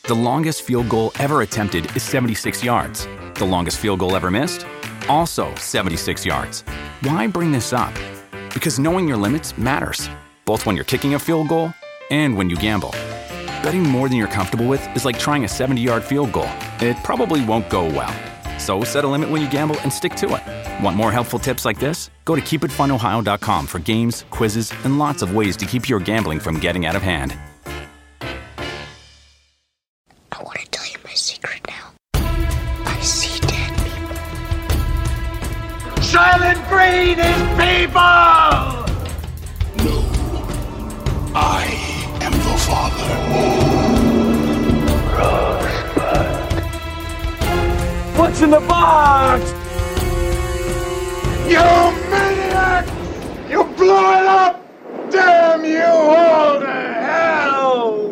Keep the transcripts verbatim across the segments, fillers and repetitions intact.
The longest field goal ever attempted is seventy-six yards. The longest field goal ever missed? Also seventy-six yards. Why bring this up? Because knowing your limits matters, both when you're kicking a field goal and when you gamble. Betting more than you're comfortable with is like trying a seventy-yard field goal. It probably won't go well. So set a limit when you gamble and stick to it. Want more helpful tips like this? Go to keep it fun ohio dot com for games, quizzes, and lots of ways to keep your gambling from getting out of hand. I want to tell you my secret now. I see dead people. Silent Green is people! No. I am the father. Rosebud. What's in the box? You maniac! You blew it up! Damn you all to hell!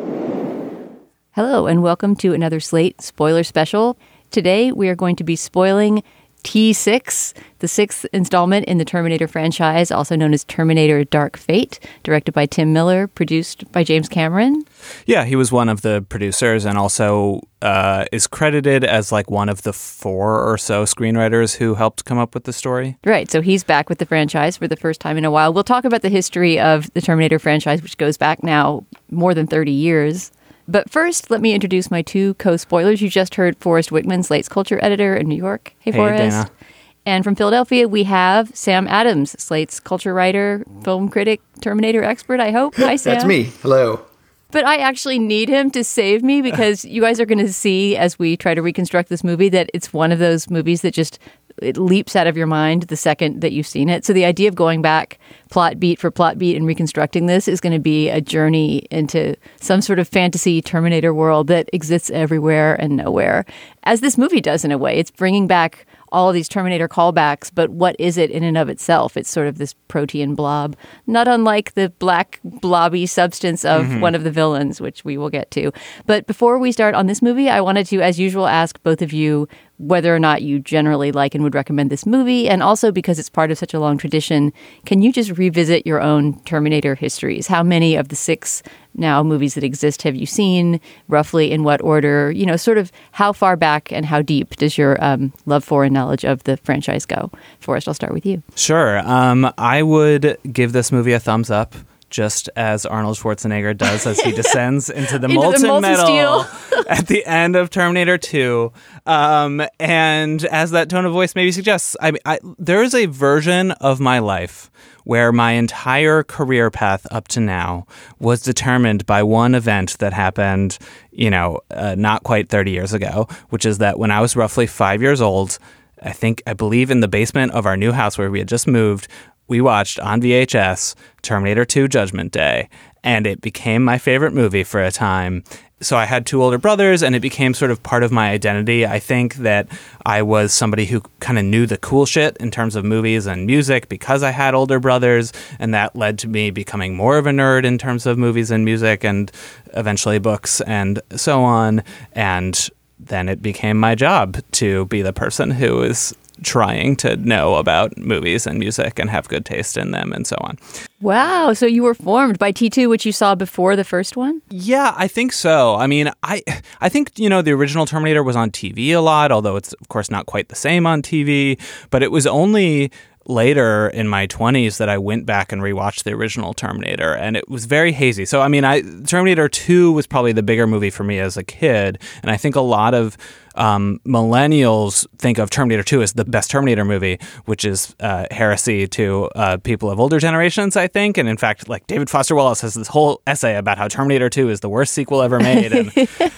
Hello, and welcome to another Slate spoiler special. Today, we are going to be spoiling T six, the sixth installment in the Terminator franchise, also known as Terminator Dark Fate, directed by Tim Miller, produced by James Cameron. Yeah, he was one of the producers and also uh, is credited as like one of the four or so screenwriters who helped come up with the story. Right, so he's back with the franchise for the first time in a while. We'll talk about the history of the Terminator franchise, which goes back now more than thirty years. But first, let me introduce my two co-spoilers. You just heard Forrest Wickman, Slate's culture editor in New York. Hey, hey Forrest. Dana. And from Philadelphia, we have Sam Adams, Slate's culture writer, film critic, Terminator expert, I hope. Hi, Sam. That's me. Hello. But I actually need him to save me because you guys are going to see as we try to reconstruct this movie that it's one of those movies that just it leaps out of your mind the second that you've seen it. So the idea of going back plot beat for plot beat and reconstructing this is going to be a journey into some sort of fantasy Terminator world that exists everywhere and nowhere, as this movie does in a way. It's bringing back all of these Terminator callbacks, but what is it in and of itself? It's sort of this protein blob, not unlike the black blobby substance of mm-hmm. one of the villains, which we will get to. But before we start on this movie, I wanted to, as usual, ask both of you whether or not you generally like and would recommend this movie. And also, because it's part of such a long tradition, can you just revisit your own Terminator histories? How many of the six now movies that exist have you seen? Roughly in what order? You know, sort of how far back and how deep does your um, love for and knowledge of the franchise go? Forrest, I'll start with you. Sure. Um, I would give this movie a thumbs up, just as Arnold Schwarzenegger does as he descends into the into molten, the molten metal at the end of Terminator two. Um, and as that tone of voice maybe suggests, I mean, I, there is a version of my life where my entire career path up to now was determined by one event that happened, you know, uh, not quite thirty years ago, which is that when I was roughly five years old, I think, I believe in the basement of our new house where we had just moved, we watched on V H S Terminator two Judgment Day, and it became my favorite movie for a time. So I had two older brothers, and it became sort of part of my identity. I think that I was somebody who kind of knew the cool shit in terms of movies and music because I had older brothers, and that led to me becoming more of a nerd in terms of movies and music and eventually books and so on. And then it became my job to be the person who is trying to know about movies and music and have good taste in them and so on. Wow. So you were formed by T two, which you saw before the first one? Yeah, I think so. I mean, I I think, you know, the original Terminator was on T V a lot, although it's, of course, not quite the same on T V. But it was only later in my twenties that I went back and rewatched the original Terminator, and it was very hazy. So, I mean, I Terminator two was probably the bigger movie for me as a kid, and I think a lot of um, millennials think of Terminator two as the best Terminator movie, which is uh, heresy to uh, people of older generations, I think. And in fact, like David Foster Wallace has this whole essay about how Terminator two is the worst sequel ever made. And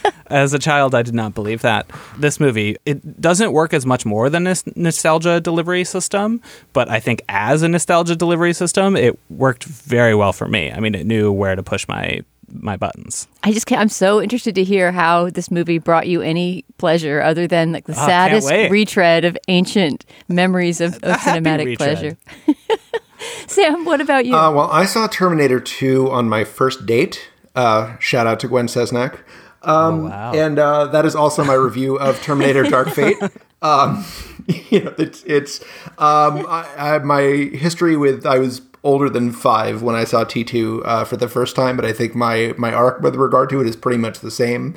as a child, I did not believe that. This movie, it doesn't work as much more than a nostalgia delivery system, but I think as a nostalgia delivery system, it worked very well for me. I mean, it knew where to push my my buttons. I just can't, I'm so interested to hear how this movie brought you any pleasure other than like the oh, saddest retread of ancient memories of, of cinematic pleasure. Sam, what about you? Uh, well, I saw Terminator two on my first date. Uh, shout out to Gwen Cesnak. Um, oh, wow. And uh, that is also my review of Terminator Dark Fate. Um, you know, it's, it's um, I, I, my history with, I was older than five when I saw T two uh, for the first time, but I think my, my arc with regard to it is pretty much the same.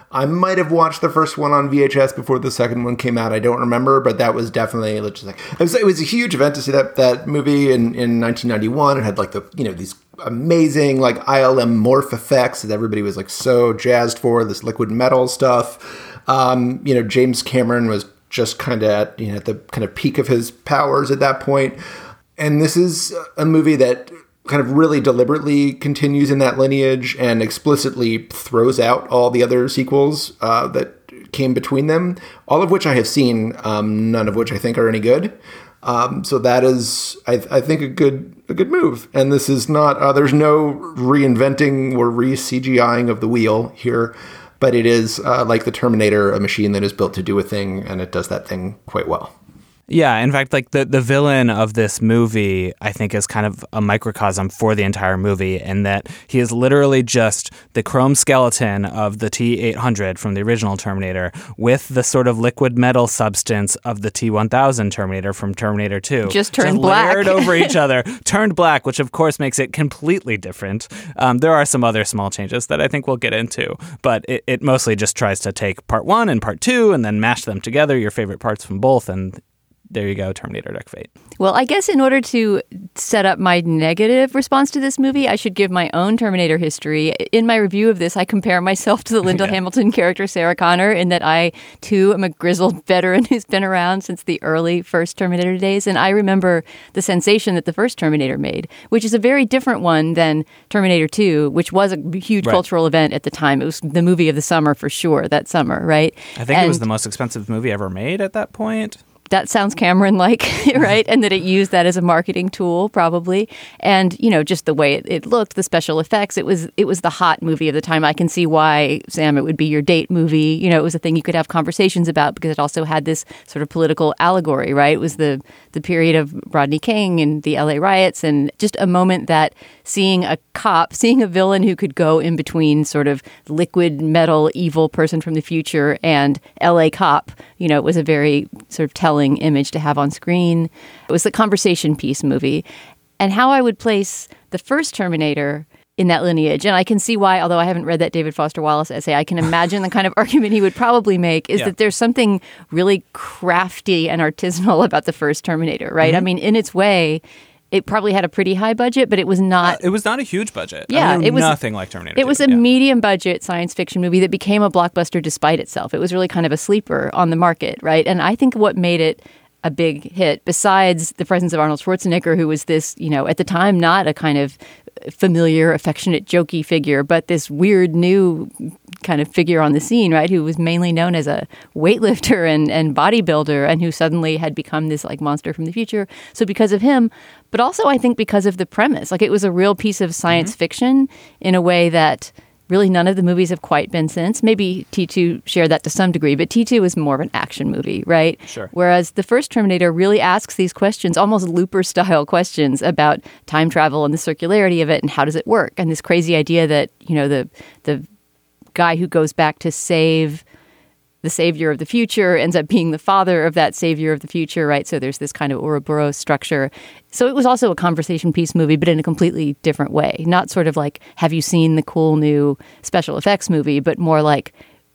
I might have watched the first one on V H S before the second one came out. I don't remember, but that was definitely just like it was. It was a huge event to see that that movie in, in nineteen ninety-one. It had like the you know these amazing like I L M morph effects that everybody was like so jazzed for, this liquid metal stuff. Um, you know, James Cameron was just kind of at you know at the kind of peak of his powers at that point, and this is a movie that kind of really deliberately continues in that lineage and explicitly throws out all the other sequels uh, that came between them, all of which I have seen, um, none of which I think are any good. Um, so that is, I, I think, a good a good move. And this is not, uh, there's no reinventing or re-C G I-ing of the wheel here, but it is, uh, like the Terminator, a machine that is built to do a thing, and it does that thing quite well. Yeah, in fact, like the, the villain of this movie, I think, is kind of a microcosm for the entire movie in that he is literally just the chrome skeleton of the T eight hundred from the original Terminator with the sort of liquid metal substance of the T one thousand Terminator from Terminator two. Just turned just black. Layered over each other, turned black, which of course makes it completely different. Um, there are some other small changes that I think we'll get into, but it, it mostly just tries to take part one and part two and then mash them together, your favorite parts from both, and there you go, Terminator Dark Fate. Well, I guess in order to set up my negative response to this movie, I should give my own Terminator history. In my review of this, I compare myself to the Linda yeah. Hamilton character Sarah Connor in that I, too, am a grizzled veteran who's been around since the early first Terminator days. And I remember the sensation that the first Terminator made, which is a very different one than Terminator two, which was a huge right. cultural event at the time. It was the movie of the summer for sure, that summer, right? I think and it was the most expensive movie ever made at that point. That sounds Cameron-like, right? And that it used that as a marketing tool, probably. And, you know, just the way it, it looked, the special effects, it was it was the hot movie of the time. I can see why, Sam, it would be your date movie. You know, it was a thing you could have conversations about because it also had this sort of political allegory, right? It was the, the period of Rodney King and the L A riots and just a moment that seeing a cop, seeing a villain who could go in between sort of liquid metal evil person from the future and L A cop, you know, it was a very sort of telling image to have on screen. It was the conversation piece movie. And how I would place the first Terminator in that lineage, and I can see why, although I haven't read that David Foster Wallace essay, I can imagine the kind of argument he would probably make is yeah. that there's something really crafty and artisanal about the first Terminator, right? Mm-hmm. I mean, in its way, it probably had a pretty high budget, but it was not... Uh, it was not a huge budget. Yeah, I mean, it was nothing like Terminator It two. was a yeah. medium budget science fiction movie that became a blockbuster despite itself. It was really kind of a sleeper on the market, right? And I think what made it a big hit, besides the presence of Arnold Schwarzenegger, who was this, you know, at the time, not a kind of familiar, affectionate, jokey figure, but this weird new kind of figure on the scene, right, who was mainly known as a weightlifter and, and bodybuilder and who suddenly had become this like monster from the future. So because of him, but also I think because of the premise, like it was a real piece of science mm-hmm. fiction in a way that really none of the movies have quite been since. Maybe T two shared that to some degree, but T two is more of an action movie, right? Sure. Whereas the first Terminator really asks these questions, almost Looper-style questions about time travel and the circularity of it and how does it work? And this crazy idea that, you know, the the guy who goes back to save the savior of the future ends up being the father of that savior of the future, right? So there's this kind of Ouroboros structure. So it was also a conversation piece movie, but in a completely different way. Not sort of like, have you seen the cool new special effects movie, but more like,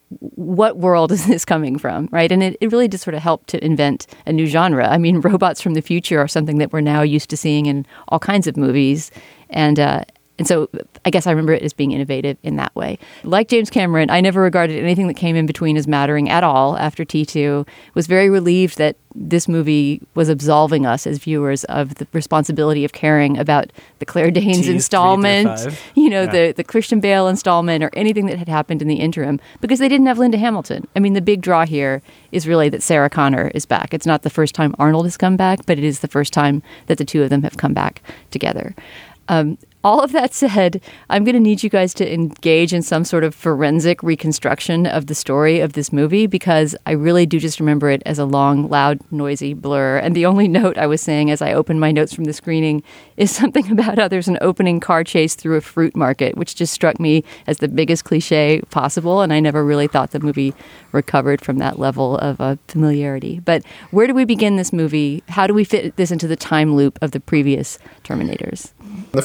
what world is this coming from, right? And it, it really just sort of helped to invent a new genre. I mean, robots from the future are something that we're now used to seeing in all kinds of movies. And, uh, And so I guess I remember it as being innovative in that way. Like James Cameron, I never regarded anything that came in between as mattering at all after T two. Was very relieved that this movie was absolving us as viewers of the responsibility of caring about the Claire Danes installment, you know, yeah. the, the Christian Bale installment or anything that had happened in the interim because they didn't have Linda Hamilton. I mean, the big draw here is really that Sarah Connor is back. It's not the first time Arnold has come back, but it is the first time that the two of them have come back together. Um, All of that said, I'm going to need you guys to engage in some sort of forensic reconstruction of the story of this movie because I really do just remember it as a long, loud, noisy blur. And the only note I was saying as I opened my notes from the screening is something about how there's an opening car chase through a fruit market, which just struck me as the biggest cliche possible. And I never really thought the movie recovered from that level of uh, familiarity. But where do we begin this movie? How do we fit this into the time loop of the previous Terminators? The first thing that happened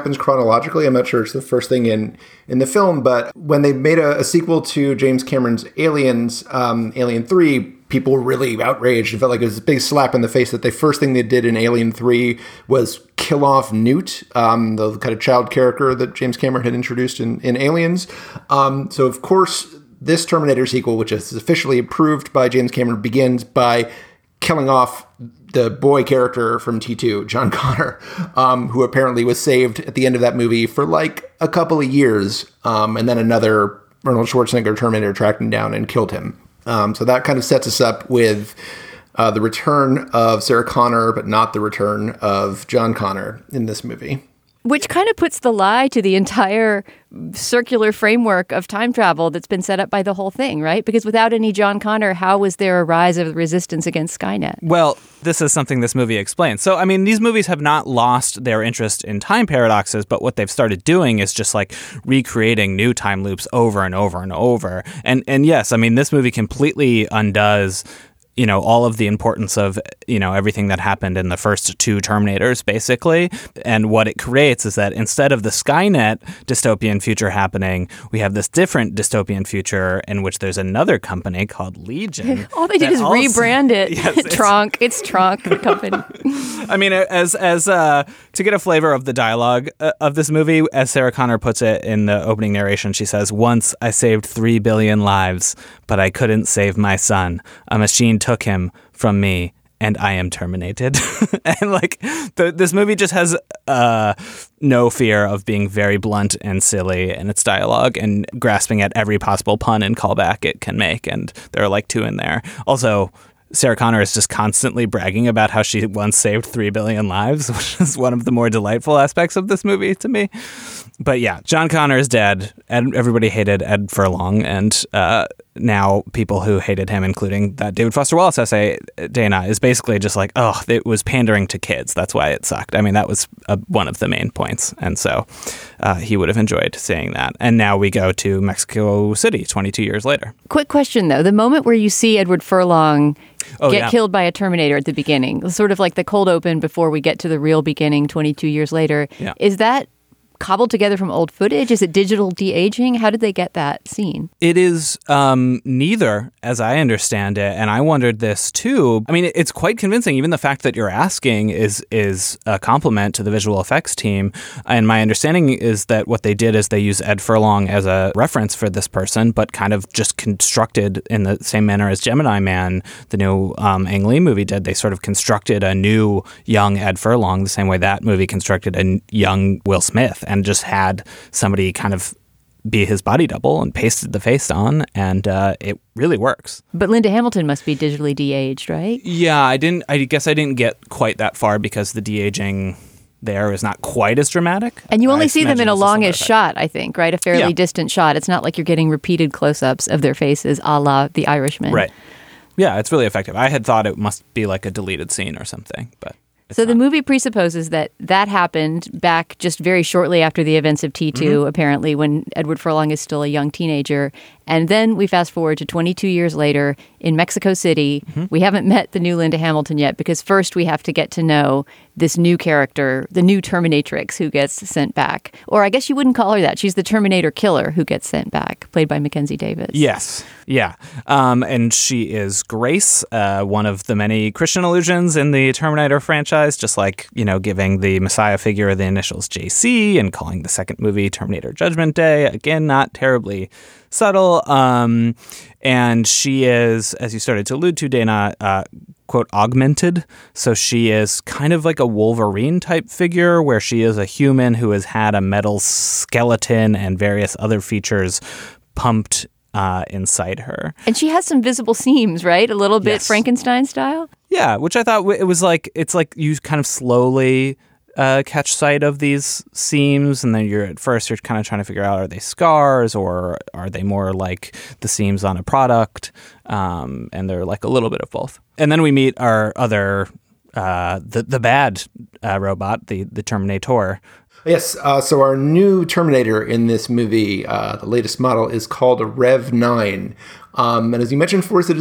happens chronologically. I'm not sure it's the first thing in, in the film, but when they made a, a sequel to James Cameron's Aliens, um, Alien three, people were really outraged. It felt like it was a big slap in the face that the first thing they did in Alien three was kill off Newt, um, the kind of child character that James Cameron had introduced in, in Aliens. Um, so, of course, this Terminator sequel, which is officially approved by James Cameron, begins by killing off the boy character from T two, John Connor, um, who apparently was saved at the end of that movie for like a couple of years. Um, and then another Arnold Schwarzenegger Terminator tracked him down and killed him. Um, so that kind of sets us up with uh, the return of Sarah Connor, but not the return of John Connor in this movie. Which kind of puts the lie to the entire circular framework of time travel that's been set up by the whole thing, right? Because without any John Connor, how was there a rise of the resistance against Skynet? Well, this is something this movie explains. So, I mean, these movies have not lost their interest in time paradoxes, but what they've started doing is just like recreating new time loops over and over and over. And and yes, I mean, this movie completely undoes, you know, all of the importance of, you know, everything that happened in the first two Terminators, basically. And what it creates is that instead of the Skynet dystopian future happening, we have this different dystopian future in which there's another company called Legion. All they did is also rebrand it. Yes, it's, Trunk. It's Trunk, the company. I mean, as, as, uh, to get a flavor of the dialogue uh, of this movie, as Sarah Connor puts it in the opening narration, she says, "Once I saved three billion lives, but I couldn't save my son. A machine took him from me, and I am terminated." And like the, this movie just has uh, no fear of being very blunt and silly in its dialogue and grasping at every possible pun and callback it can make. And there are like two in there. Also, Sarah Connor is just constantly bragging about how she once saved three billion lives, which is one of the more delightful aspects of this movie to me. But yeah, John Connor is dead. Ed, everybody hated Ed Furlong, and uh, now people who hated him, including that David Foster Wallace essay, Dana, is basically just like, oh, it was pandering to kids. That's why it sucked. I mean, that was uh, one of the main points. And so uh, he would have enjoyed saying that. And now we go to Mexico City twenty-two years later. Quick question, though. The moment where you see Edward Furlong oh, get yeah. killed by a Terminator at the beginning, sort of like the cold open before we get to the real beginning twenty-two years later, yeah. is that cobbled together from old footage? Is it digital de-aging? How did they get that scene? It is um, neither, as I understand it, and I wondered this too. I mean, it's quite convincing. Even the fact that you're asking is is a compliment to the visual effects team. And my understanding is that what they did is they used Ed Furlong as a reference for this person, but kind of just constructed in the same manner as Gemini Man, the new um, Ang Lee movie did. They sort of constructed a new young Ed Furlong the same way that movie constructed a young Will Smith, and just had somebody kind of be his body double and pasted the face on, and uh, it really works. But Linda Hamilton must be digitally de-aged, right? Yeah, I didn't. I guess I didn't get quite that far because the de-aging there is not quite as dramatic. And you only I see them in a imagine it's longish similar shot, I think, right? A fairly Yeah. distant shot. It's not like you're getting repeated close-ups of their faces, a la The Irishman. Right. Yeah, it's really effective. I had thought it must be like a deleted scene or something, but it's So not. the movie presupposes that that happened back just very shortly after the events of T two, Mm-hmm. apparently, when Edward Furlong is still a young teenager. And then we fast forward to twenty-two years later in Mexico City. Mm-hmm. We haven't met the new Linda Hamilton yet because first we have to get to know this new character, the new Terminatrix who gets sent back. Or I guess you wouldn't call her that. She's the Terminator killer who gets sent back, played by Mackenzie Davis. Yes. Yeah. Um, and she is Grace, uh, one of the many Christian allusions in the Terminator franchise, just like, you know, giving the Messiah figure the initials J C and calling the second movie Terminator Judgment Day. Again, not terribly subtle. Um, and she is, as you started to allude to, Dana, uh, quote, augmented. So she is kind of like a Wolverine type figure where she is a human who has had a metal skeleton and various other features pumped uh, inside her. And she has some visible seams, right? A little bit Yes. Frankenstein style? Yeah, which I thought w- it was like, it's like you kind of slowly uh, catch sight of these seams, and then you're at first you're kind of trying to figure out, are they scars or are they more like the seams on a product? Um, and they're like a little bit of both. And then we meet our other, uh, the the bad uh, robot, the the Terminator. Yes, uh, so our new Terminator in this movie, uh, the latest model, is called a Rev nine. Um, and as you mentioned, Forrest, it is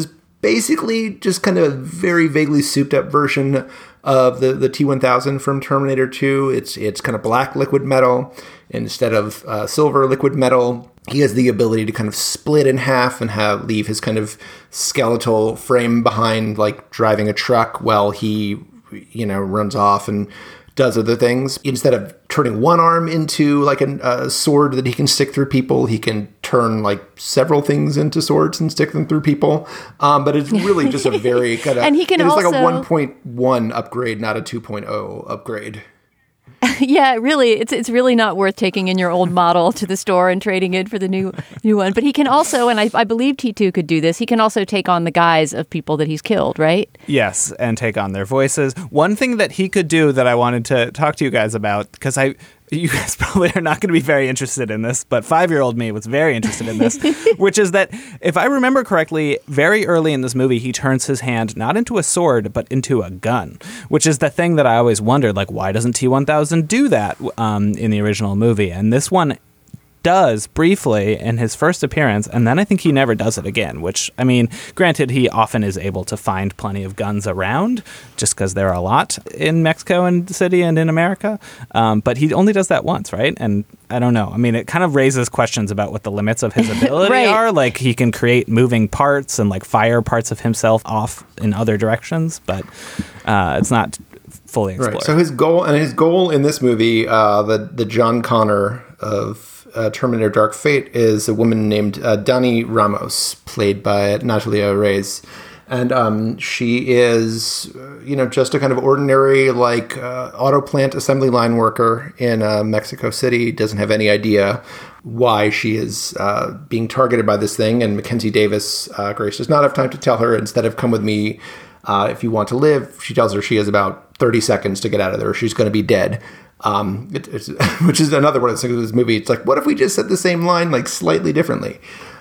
basically just kind of a very vaguely souped up version of the, the T one thousand from Terminator two. It's it's kind of black liquid metal instead of uh, silver liquid metal. He has the ability to kind of split in half and have leave his kind of skeletal frame behind, like driving a truck while he, you know, runs off and does other things. Instead of turning one arm into like a, a sword that he can stick through people, he can turn like several things into swords and stick them through people. Um, but it's really just a very kind of, and he can it's also, like a one point one upgrade, not a two point oh upgrade. Yeah, really, it's it's really not worth taking in your old model to the store and trading it for the new new one. But he can also, and I, I believe T two could do this, he can also take on the guise of people that he's killed, right? Yes, and take on their voices. One thing that he could do that I wanted to talk to you guys about, because I... you guys probably are not going to be very interested in this, but five-year-old me was very interested in this, which is that, if I remember correctly, very early in this movie, he turns his hand not into a sword, but into a gun, which is the thing that I always wondered, like, why doesn't T one thousand do that um, in the original movie? And this one does briefly in his first appearance, and then I think he never does it again, which, I mean, granted, he often is able to find plenty of guns around, just because there are a lot in Mexico and the city and in America, um, but he only does that once, right? And I don't know. I mean, it kind of raises questions about what the limits of his ability right. are. Like, he can create moving parts and, like, fire parts of himself off in other directions, but uh, it's not fully explored. Right. So his goal, and his goal in this movie, uh, the, the John Connor of Uh, Terminator Dark Fate, is a woman named uh, Dani Ramos, played by Natalia Reyes. And um, she is, uh, you know, just a kind of ordinary, like, uh, auto plant assembly line worker in uh, Mexico City, doesn't have any idea why she is uh, being targeted by this thing. And Mackenzie Davis, uh, Grace does not have time to tell her. Instead of come with me uh, if you want to live, she tells her she has about thirty seconds to get out of there. She's going to be dead. Um, it, it's, which is another one of the things of this movie. It's like, what if we just said the same line, like, slightly differently?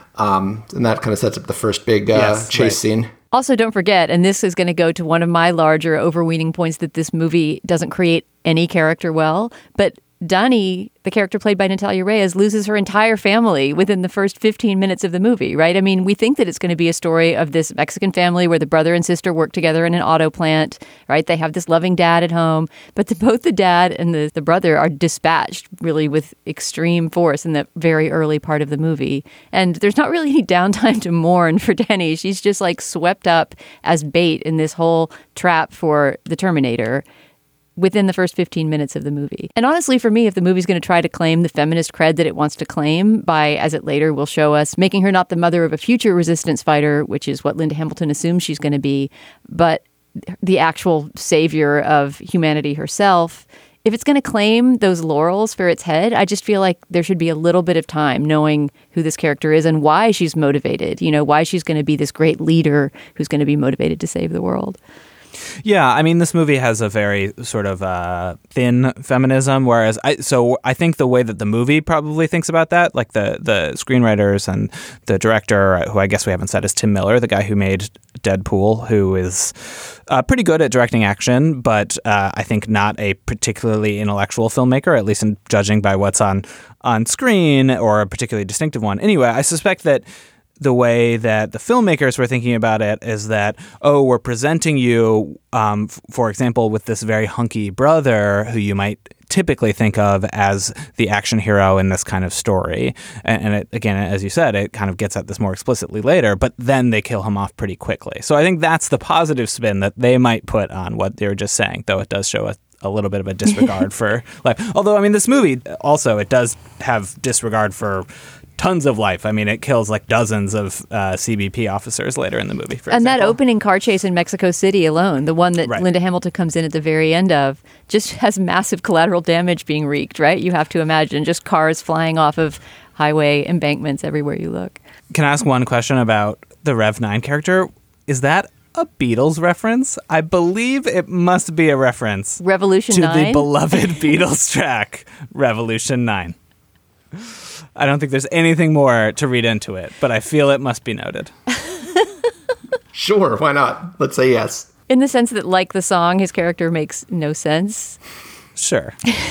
Um, and that kind of sets up the first big uh, yes, chase right. scene. Also, don't forget, and this is going to go to one of my larger overweening points, that this movie doesn't create any character well, but Dani, the character played by Natalia Reyes, loses her entire family within the first fifteen minutes of the movie, right? I mean, we think that it's going to be a story of this Mexican family where the brother and sister work together in an auto plant, right? They have this loving dad at home, but the, both the dad and the, the brother are dispatched really with extreme force in the very early part of the movie. And there's not really any downtime to mourn for Dani. She's just like swept up as bait in this whole trap for the Terminator within the first fifteen minutes of the movie. And honestly, for me, if the movie's going to try to claim the feminist cred that it wants to claim by, as it later will show us, making her not the mother of a future resistance fighter, which is what Linda Hamilton assumes she's going to be, but the actual savior of humanity herself, if it's going to claim those laurels for its head, I just feel like there should be a little bit of time knowing who this character is and why she's motivated, you know, why she's going to be this great leader who's going to be motivated to save the world. Yeah, I mean, this movie has a very sort of uh, thin feminism, whereas I so I think the way that the movie probably thinks about that, like the the screenwriters and the director, who I guess we haven't said is Tim Miller, the guy who made Deadpool, who is uh, pretty good at directing action, but uh, I think not a particularly intellectual filmmaker, at least in judging by what's on on screen, or a particularly distinctive one. Anyway, I suspect that the way that the filmmakers were thinking about it is that, oh, we're presenting you, um, f- for example, with this very hunky brother who you might typically think of as the action hero in this kind of story. And, and it, again, as you said, it kind of gets at this more explicitly later, but then they kill him off pretty quickly. So I think that's the positive spin that they might put on what they were just saying, though it does show a a little bit of a disregard for life. Although, I mean, this movie also, it does have disregard for tons of life. I mean, it kills like dozens of uh, C B P officers later in the movie, for and example. that opening car chase in Mexico City alone, the one that Right. Linda Hamilton comes in at the very end of, just has massive collateral damage being wreaked, right? You have to imagine just cars flying off of highway embankments everywhere you look. Can I ask one question about the Rev nine character? Is that a Beatles reference? I believe it must be a reference Revolution to nine? the beloved Beatles track, Revolution nine. I don't think there's anything more to read into it, but I feel it must be noted. Sure, why not? Let's say yes. In the sense that, like the song, his character makes no sense. Sure.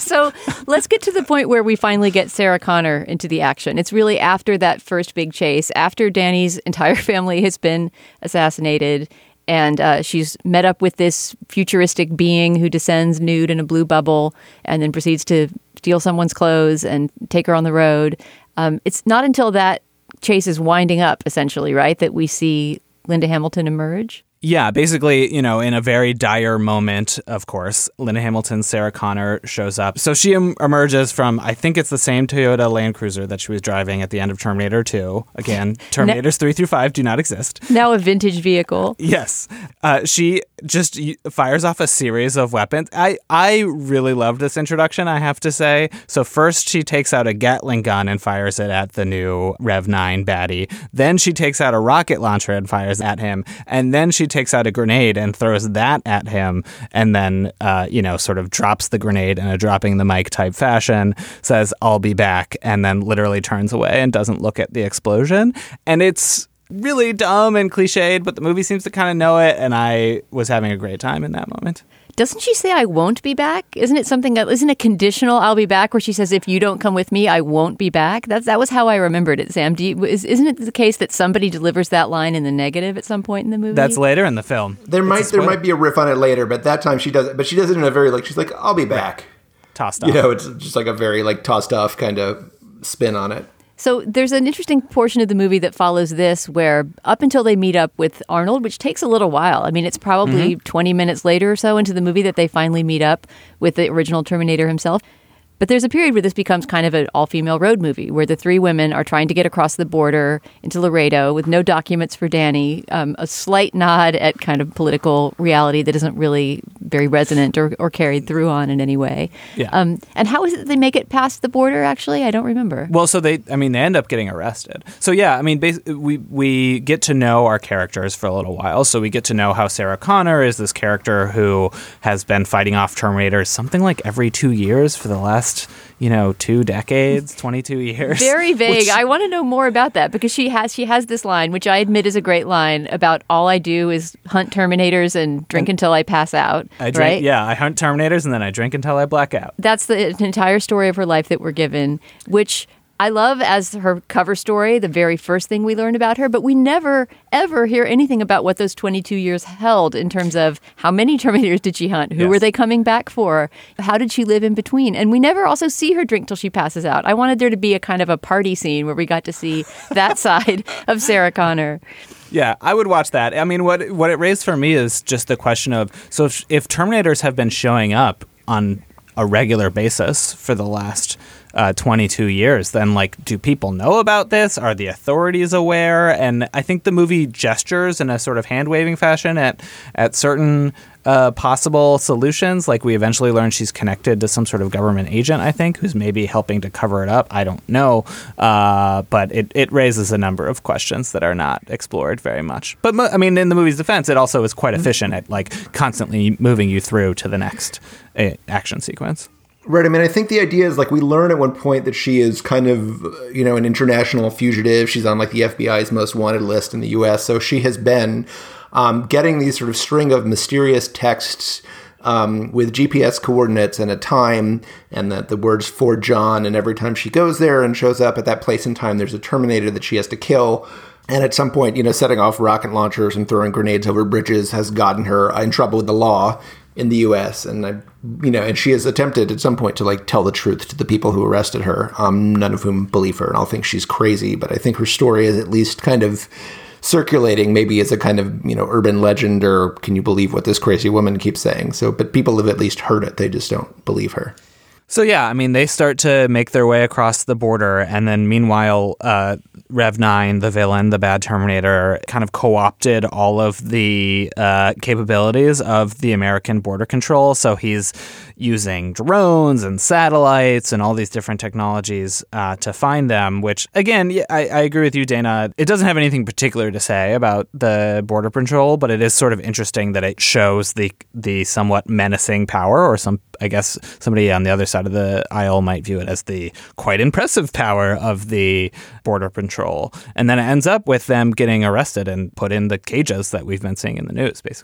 So let's get to the point where we finally get Sarah Connor into the action. It's really after that first big chase, after Danny's entire family has been assassinated, and uh, she's met up with this futuristic being who descends nude in a blue bubble and then proceeds to steal someone's clothes and take her on the road. Um, it's not until that chase is winding up, essentially, right, that we see Linda Hamilton emerge. Yeah, basically, you know, in a very dire moment, of course, Linda Hamilton's Sarah Connor shows up. So she em- emerges from, I think it's the same Toyota Land Cruiser that she was driving at the end of Terminator two. Again, Terminators three through five do not exist. Now a vintage vehicle. Yes. Uh, she just fires off a series of weapons. I, I really loved this introduction, I have to say. So first she takes out a Gatling gun and fires it at the new Rev nine baddie. Then she takes out a rocket launcher and fires at him. And then she takes out a grenade and throws that at him, and then, uh, you know, sort of drops the grenade in a dropping the mic type fashion, says, "I'll be back," and then literally turns away and doesn't look at the explosion. And it's really dumb and cliched, but the movie seems to kind of know it, and I was having a great time in that moment. Doesn't she say, "I won't be back"? Isn't it something that isn't a conditional "I'll be back" where she says, "If you don't come with me, I won't be back"? That's that was how I remembered it, Sam. Do you, is, isn't it the case that somebody delivers that line in the negative at some point in the movie? That's later in the film. There It's might there might be a riff on it later, but that time she does it. But she does it in a very like she's like, "I'll be back." Tossed off. You know, it's just like a very like tossed off kind of spin on it. So there's an interesting portion of the movie that follows this where up until they meet up with Arnold, which takes a little while. I mean, it's probably mm-hmm. twenty minutes later or so into the movie that they finally meet up with the original Terminator himself. But there's a period where this becomes kind of an all-female road movie where the three women are trying to get across the border into Laredo with no documents for Danny, um, a slight nod at kind of political reality that isn't really very resonant or, or carried through on in any way. Yeah. Um, and how is it that they make it past the border, actually? I don't remember. Well, so they, I mean, they end up getting arrested. So, yeah, I mean, basically, we, we get to know our characters for a little while. So we get to know how Sarah Connor is this character who has been fighting off Terminators something like every two years for the last you know, two decades, twenty-two years. Very vague. Which, I want to know more about that because she has she has this line, which I admit is a great line, about all I do is hunt Terminators and drink until I pass out. I drink, right? Yeah, I hunt Terminators and then I drink until I black out. That's the entire story of her life that we're given, which I love as her cover story, the very first thing we learn about her, but we never, ever hear anything about what those twenty-two years held in terms of how many Terminators did she hunt? Who yes. were they coming back for? How did she live in between? And we never also see her drink till she passes out. I wanted there to be a kind of a party scene where we got to see that side of Sarah Connor. Yeah, I would watch that. I mean, what what it raised for me is just the question of, so if, if Terminators have been showing up on a regular basis for the last uh, twenty-two years, then like, do people know about this? Are the authorities aware? And I think the movie gestures in a sort of hand-waving fashion at at certain uh, possible solutions. Like we eventually learn she's connected to some sort of government agent, I think, who's maybe helping to cover it up. I don't know. Uh, but it, it raises a number of questions that are not explored very much. But I mean, in the movie's defense, it also is quite efficient at like constantly moving you through to the next uh, action sequence. Right. I mean, I think the idea is like we learn at one point that she is kind of, you know, an international fugitive. She's on like the F B I's most wanted list in the U S. So she has been um, getting these sort of string of mysterious texts um, with G P S coordinates and a time, and that the words "for John." And every time she goes there and shows up at that place and time, there's a Terminator that she has to kill. And at some point, you know, setting off rocket launchers and throwing grenades over bridges has gotten her in trouble with the law in the U S. And, I, you know, and she has attempted at some point to like tell the truth to the people who arrested her, um, none of whom believe her and all think she's crazy. But I think her story is at least kind of circulating, maybe as a kind of, you know, urban legend, or can you believe what this crazy woman keeps saying? So, but people have at least heard it. They just don't believe her. So, yeah, I mean, they start to make their way across the border. And then meanwhile, uh, Rev nine, the villain, the bad Terminator, kind of co-opted all of the uh, capabilities of the American border control. So he's using drones and satellites and all these different technologies uh, to find them, which, again, yeah, I, I agree with you, Dana. It doesn't have anything particular to say about the border patrol, but it is sort of interesting that it shows the the somewhat menacing power, or some, I guess somebody on the other side of the aisle might view it as the quite impressive power of the border patrol. And then it ends up with them getting arrested and put in the cages that we've been seeing in the news, basically.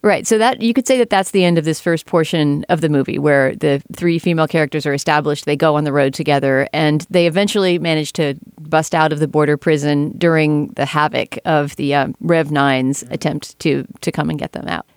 Right. So that you could say that that's the end of this first portion of the movie where the three female characters are established. They go on the road together and they eventually manage to bust out of the border prison during the havoc of the um, Rev nine's attempt to to come and get them out.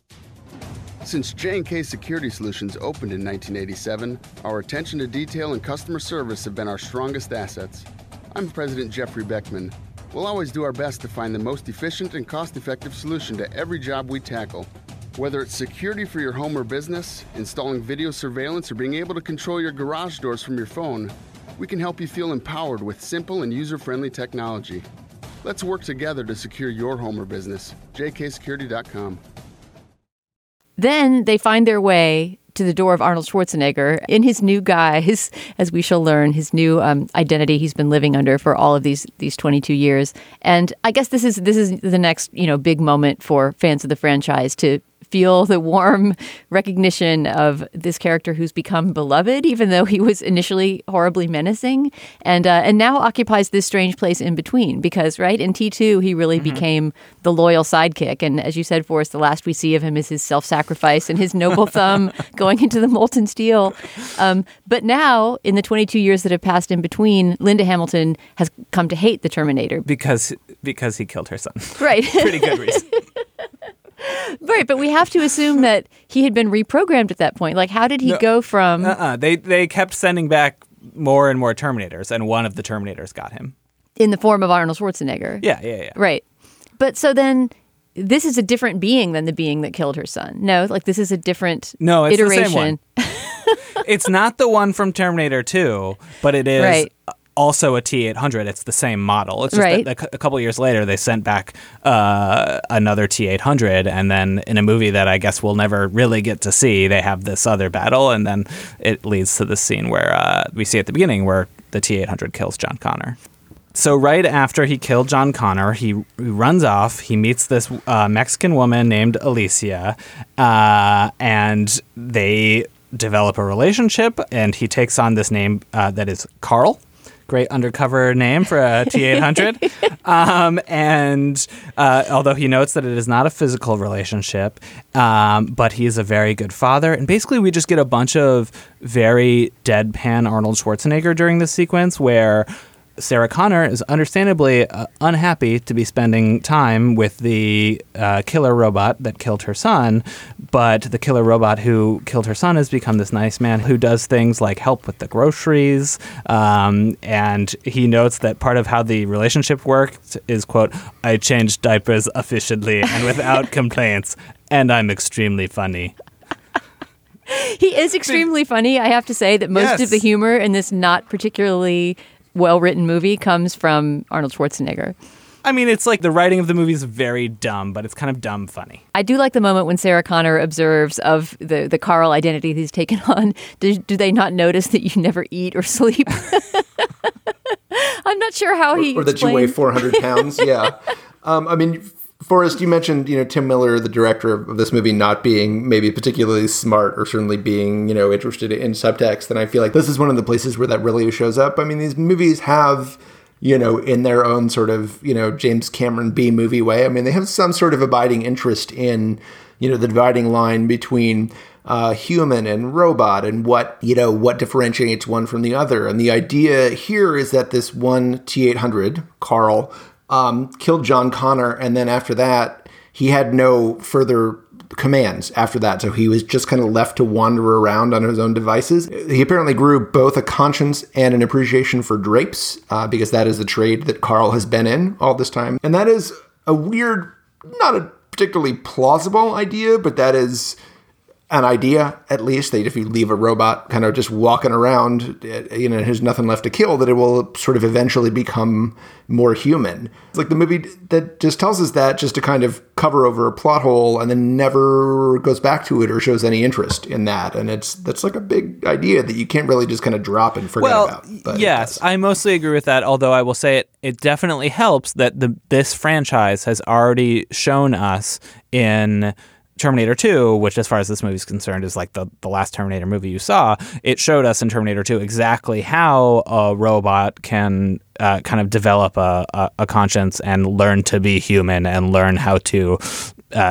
Since J and K Security Solutions opened in nineteen eighty-seven, our attention to detail and customer service have been our strongest assets. I'm President Jeffrey Beckman. We'll always do our best to find the most efficient and cost-effective solution to every job we tackle. Whether it's security for your home or business, installing video surveillance, or being able to control your garage doors from your phone, we can help you feel empowered with simple and user-friendly technology. Let's work together to secure your home or business. J K security dot com. Then they find their way to the door of Arnold Schwarzenegger in his new guise, as we shall learn, his new um, identity he's been living under for all of these these twenty-two years. And I guess this is this is the next, you know, big moment for fans of the franchise to feel the warm recognition of this character who's become beloved, even though he was initially horribly menacing, and uh, and now occupies this strange place in between. Because, right, in T two, he really mm-hmm. became the loyal sidekick. And as you said, Forrest, the last we see of him is his self-sacrifice and his noble thumb going into the molten steel. Um, but now, in the twenty-two years that have passed in between, Linda Hamilton has come to hate the Terminator. Because, because he killed her son. Right. Pretty good reason. Right, but we have to assume that he had been reprogrammed at that point. Like, how did he no, go from... Uh-uh. They they kept sending back more and more Terminators, and one of the Terminators got him. In the form of Arnold Schwarzenegger. Yeah, yeah, yeah. Right. But so then, this is a different being than the being that killed her son. No, like, this is a different no, it's iteration. The same one. It's not the one from Terminator two, but it is... Right. Also a T eight hundred. It's the same model. It's just right. that a couple years later, they sent back uh, another T eight hundred. And then in a movie that I guess we'll never really get to see, they have this other battle. And then it leads to the scene where uh, we see at the beginning where the T eight hundred kills John Connor. So right after he killed John Connor, he, he runs off. He meets this uh, Mexican woman named Alicia. Uh, and they develop a relationship. And he takes on this name uh, that is Carl. Great undercover name for a T eight hundred. um, and uh, although he notes that it is not a physical relationship, um, but he's a very good father. And basically we just get a bunch of very deadpan Arnold Schwarzenegger during this sequence where Sarah Connor is understandably uh, unhappy to be spending time with the uh, killer robot that killed her son, but the killer robot who killed her son has become this nice man who does things like help with the groceries, um, and he notes that part of how the relationship works is, quote, I change diapers efficiently and without complaints, and I'm extremely funny. He is extremely funny. I have to say that most yes. of the humor in this not particularly well-written movie comes from Arnold Schwarzenegger. I mean, it's like the writing of the movie is very dumb, but it's kind of dumb funny. I do like the moment when Sarah Connor observes of the, the Carl identity he's taken on. Do, do they not notice that you never eat or sleep? I'm not sure how he Or, or that you weigh four hundred pounds, yeah. Um, I mean, Forrest, you mentioned, you know, Tim Miller, the director of this movie, not being maybe particularly smart or certainly being, you know, interested in subtext. And I feel like this is one of the places where that really shows up. I mean, these movies have, you know, in their own sort of, you know, James Cameron B movie way, I mean, they have some sort of abiding interest in, you know, the dividing line between uh, human and robot and what, you know, what differentiates one from the other. And the idea here is that this one T eight hundred, Carl, Um, killed John Connor, and then after that, he had no further commands after that. So he was just kind of left to wander around on his own devices. He apparently grew both a conscience and an appreciation for drapes, uh, because that is the trade that Carl has been in all this time. And that is a weird, not a particularly plausible idea, but that is an idea, at least, that if you leave a robot kind of just walking around, you know, there's nothing left to kill, that it will sort of eventually become more human. It's like the movie that just tells us that just to kind of cover over a plot hole and then never goes back to it or shows any interest in that. And it's that's like a big idea that you can't really just kind of drop and forget well, about. But yes, I mostly agree with that, although I will say it, it definitely helps that the this franchise has already shown us in Terminator two, which as far as this movie is concerned is like the, the last Terminator movie you saw, it showed us in Terminator two exactly how a robot can uh, kind of develop a, a, a conscience and learn to be human and learn how to uh,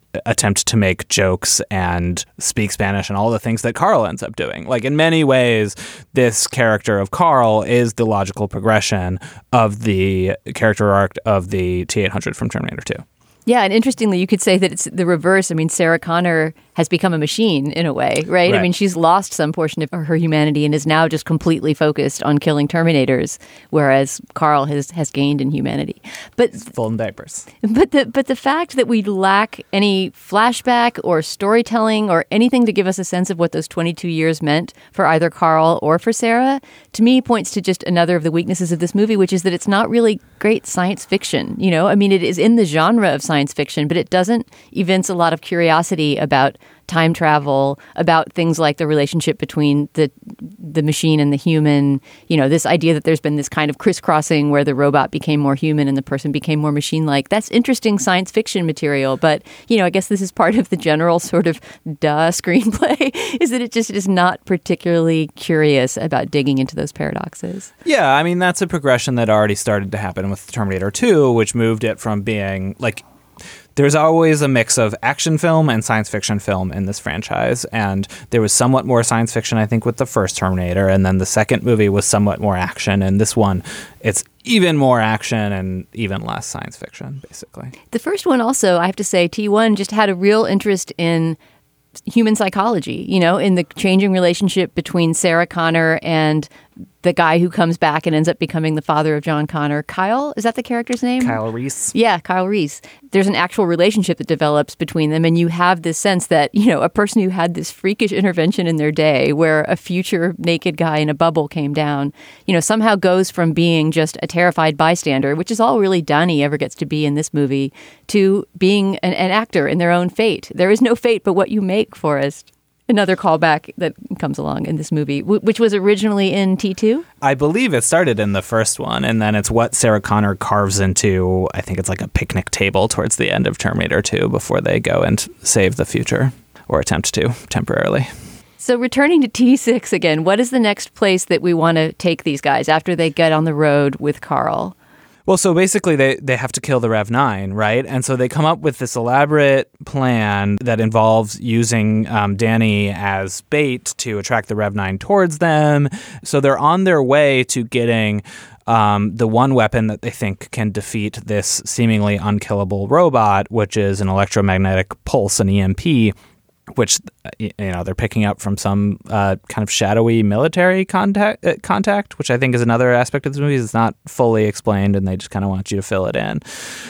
attempt to make jokes and speak Spanish and all the things that Carl ends up doing. Like, in many ways, this character of Carl is the logical progression of the character arc of the T eight hundred from Terminator two. Yeah, and interestingly, you could say that it's the reverse. I mean, Sarah Connor has become a machine in a way, right? Right. I mean, she's lost some portion of her humanity and is now just completely focused on killing Terminators, whereas Carl has, has gained in humanity. But Full in diapers. But the but the fact that we lack any flashback or storytelling or anything to give us a sense of what those twenty-two years meant for either Carl or for Sarah, to me points to just another of the weaknesses of this movie, which is that it's not really great science fiction. You know, I mean, it is in the genre of science fiction, but it doesn't evince a lot of curiosity about time travel, about things like the relationship between the the machine and the human. You know, this idea that there's been this kind of crisscrossing where the robot became more human and the person became more machine-like. That's interesting science fiction material, but, you know, I guess this is part of the general sort of duh screenplay, is that it just is not particularly curious about digging into those paradoxes. Yeah, I mean, that's a progression that already started to happen with Terminator two, which moved it from being, like, there's always a mix of action film and science fiction film in this franchise, and there was somewhat more science fiction, I think, with the first Terminator, and then the second movie was somewhat more action, and this one, it's even more action and even less science fiction, basically. The first one also, I have to say, T one just had a real interest in human psychology, you know, in the changing relationship between Sarah Connor and the guy who comes back and ends up becoming the father of John Connor. Kyle, is that the character's name? Kyle Reese. Yeah, Kyle Reese. There's an actual relationship that develops between them, and you have this sense that, you know, a person who had this freakish intervention in their day where a future naked guy in a bubble came down, you know, somehow goes from being just a terrified bystander, which is all really Donnie ever gets to be in this movie, to being an, an actor in their own fate. There is no fate but what you make, Forrest. Another callback that comes along in this movie, w- which was originally in T two? I believe it started in the first one, and then it's what Sarah Connor carves into, I think it's like a picnic table towards the end of Terminator two before they go and save the future, or attempt to, temporarily. So returning to T six again, what is the next place that we want to take these guys after they get on the road with Carl? Well, so basically they, they have to kill the Rev nine, right? And so they come up with this elaborate plan that involves using um, Danny as bait to attract the Rev nine towards them. So they're on their way to getting um, the one weapon that they think can defeat this seemingly unkillable robot, which is an electromagnetic pulse, an E M P, which, you know, they're picking up from some uh, kind of shadowy military contact, uh, contact, which I think is another aspect of this movie. It's not fully explained, and they just kind of want you to fill it in.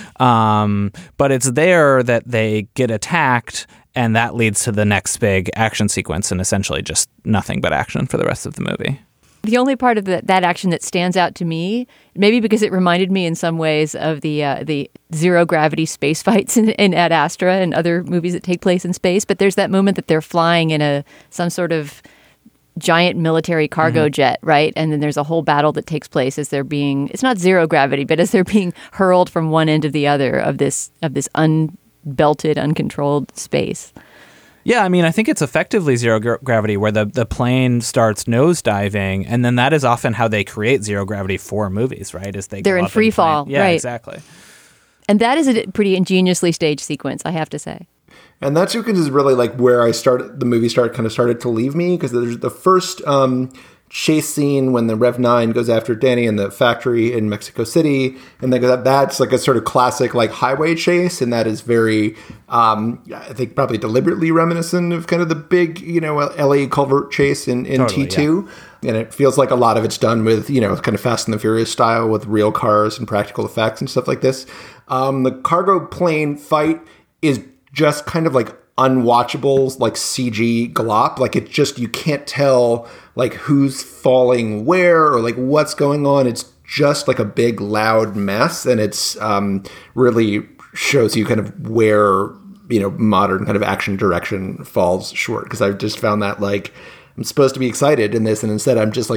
Um, but it's there that they get attacked, and that leads to the next big action sequence, and essentially just nothing but action for the rest of the movie. The only part of the, that action that stands out to me, maybe because it reminded me in some ways of the uh, the zero gravity space fights in, in Ad Astra and other movies that take place in space, but there's that moment that they're flying in a some sort of giant military cargo mm-hmm. jet, right? And then there's a whole battle that takes place as they're being, it's not zero gravity, but as they're being hurled from one end to the other of this of this unbelted, uncontrolled space. Yeah, I mean, I think it's effectively zero gra- gravity where the, the plane starts nosediving, and then that is often how they create zero gravity for movies, right? Is they They're go in up free and fall, plane. Yeah, right. exactly. And that is a pretty ingeniously staged sequence, I have to say. And that sequence is really like where I started, the movie started kind of started to leave me, because there's the first um, chase scene when the Rev nine goes after Danny in the factory in Mexico City, and then that, that's like a sort of classic like highway chase, and that is very, um, I think probably deliberately reminiscent of kind of the big, you know, L A culvert chase in, in Totally, T two. Yeah. And it feels like a lot of it's done with, you know, kind of Fast and the Furious style with real cars and practical effects and stuff like this. Um, the cargo plane fight is just kind of like unwatchable, like C G glop. Like it just, you can't tell like who's falling where or like what's going on. It's just like a big loud mess. And it's um, really shows you kind of where, you know, modern kind of action direction falls short. Because I've just found that like I'm supposed to be excited in this, and instead I'm just like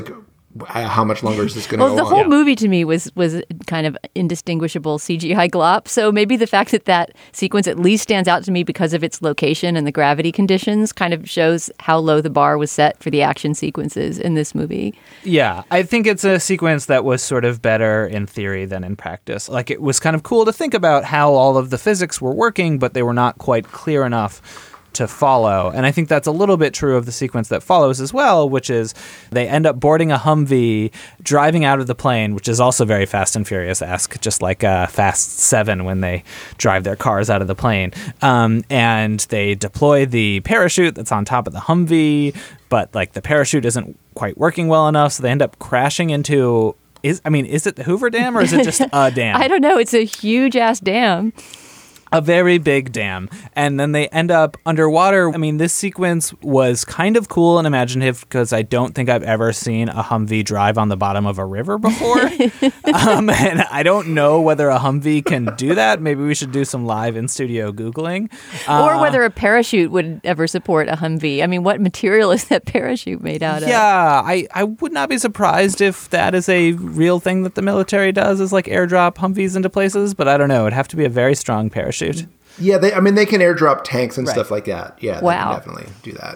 how much longer is this going to well, go the on? whole movie to me was was kind of indistinguishable C G I glop. So maybe the fact that that sequence at least stands out to me because of its location and the gravity conditions kind of shows how low the bar was set for the action sequences in this movie. Yeah, I think it's a sequence that was sort of better in theory than in practice. Like, it was kind of cool to think about how all of the physics were working, but they were not quite clear enough to follow. And I think that's a little bit true of the sequence that follows as well, which is they end up boarding a Humvee, driving out of the plane, which is also very Fast and Furious-esque, just like uh, Fast seven when they drive their cars out of the plane. Um, and they deploy the parachute that's on top of the Humvee, but like the parachute isn't quite working well enough, so they end up crashing into... Is I mean, is it the Hoover Dam or is it just a dam? I don't know. It's a huge-ass dam. A very big dam. And then they end up underwater. I mean, this sequence was kind of cool and imaginative because I don't think I've ever seen a Humvee drive on the bottom of a river before. um, and I don't know whether a Humvee can do that. Maybe we should do some live in-studio Googling. Uh, or whether a parachute would ever support a Humvee. I mean, what material is that parachute made out of? Yeah, I, I would not be surprised if that is a real thing that the military does, is like airdrop Humvees into places. But I don't know. It'd have to be a very strong parachute. Yeah, they, I mean, they can airdrop tanks and Right. stuff like that. Yeah, Wow. they can definitely do that.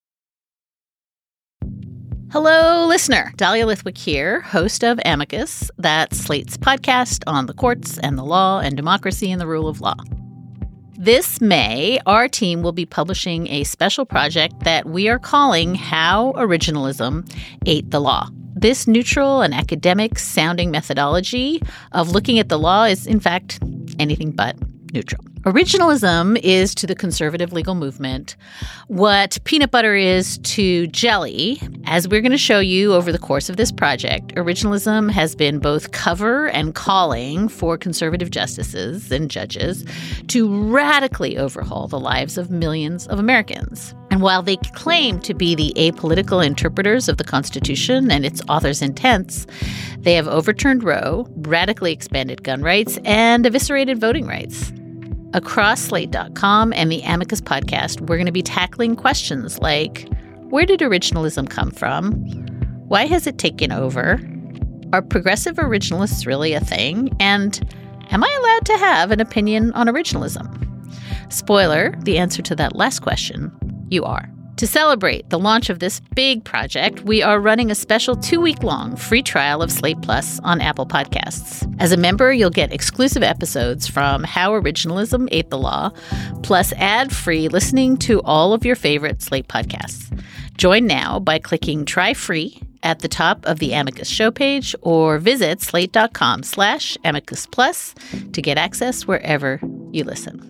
Hello, listener. Dahlia Lithwick here, host of Amicus, that's Slate's podcast on the courts and the law and democracy and the rule of law. This May, our team will be publishing a special project that we are calling How Originalism Ate the Law. This neutral and academic-sounding methodology of looking at the law is, in fact, anything but neutral. Originalism is to the conservative legal movement what peanut butter is to jelly. As we're going to show you over the course of this project, originalism has been both cover and calling for conservative justices and judges to radically overhaul the lives of millions of Americans. And while they claim to be the apolitical interpreters of the Constitution and its author's intents, they have overturned Roe, radically expanded gun rights, and eviscerated voting rights. Across Slate dot com and the Amicus podcast, we're going to be tackling questions like, where did originalism come from? Why has it taken over? Are progressive originalists really a thing? And am I allowed to have an opinion on originalism? Spoiler, the answer to that last question, you are. To celebrate the launch of this big project, we are running a special two-week-long free trial of Slate Plus on Apple Podcasts. As a member, you'll get exclusive episodes from How Originalism Ate the Law, plus ad-free listening to all of your favorite Slate podcasts. Join now by clicking Try Free at the top of the Amicus show page or visit slate.com slash Amicus Plus to get access wherever you listen.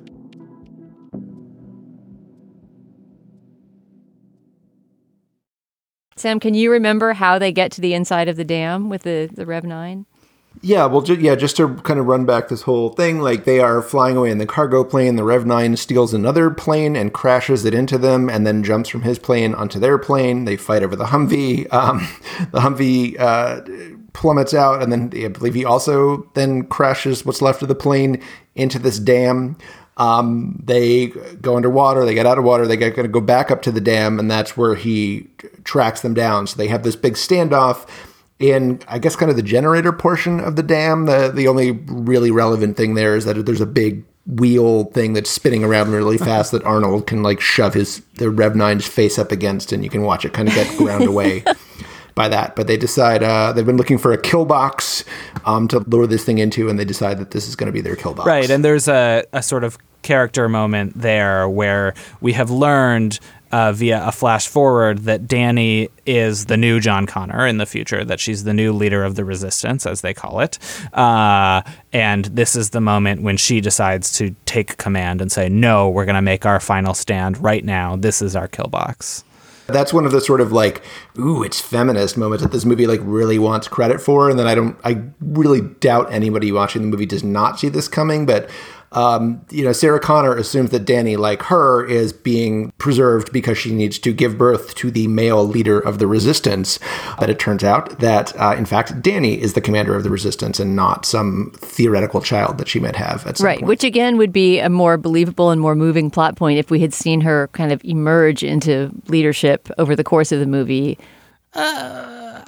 Sam, can you remember how they get to the inside of the dam with the, the Rev nine? Yeah, well, ju- yeah, just to kind of run back this whole thing, like they are flying away in the cargo plane. The Rev nine steals another plane and crashes it into them and then jumps from his plane onto their plane. They fight over the Humvee. Um, the Humvee uh, plummets out, and then I believe he also then crashes what's left of the plane into this dam. Um, they go underwater, they get out of water, they get going to go back up to the dam, and that's where he tracks them down. So they have this big standoff in, I guess, kind of the generator portion of the dam. The the only really relevant thing there is that there's a big wheel thing that's spinning around really fast that Arnold can like shove his the Rev nine's face up against, and you can watch it kind of get ground away by that. But they decide uh, they've been looking for a kill box um, to lure this thing into, and they decide that this is going to be their kill box. Right, and there's a, a sort of character moment there where we have learned uh, via a flash forward that Dani is the new John Connor in the future, that she's the new leader of the resistance, as they call it. Uh, and this is the moment when she decides to take command and say, no, we're going to make our final stand right now. This is our kill box. That's one of the sort of like, ooh, it's feminist moments that this movie like really wants credit for. And then I don't, I really doubt anybody watching the movie does not see this coming. But, um, you know, Sarah Connor assumes that Dani, like her, is being preserved because she needs to give birth to the male leader of the resistance. But it turns out that, uh, in fact, Dani is the commander of the resistance and not some theoretical child that she might have at some right, point. which again would be a more believable and more moving plot point if we had seen her kind of emerge into leadership over the course of the movie. Uh,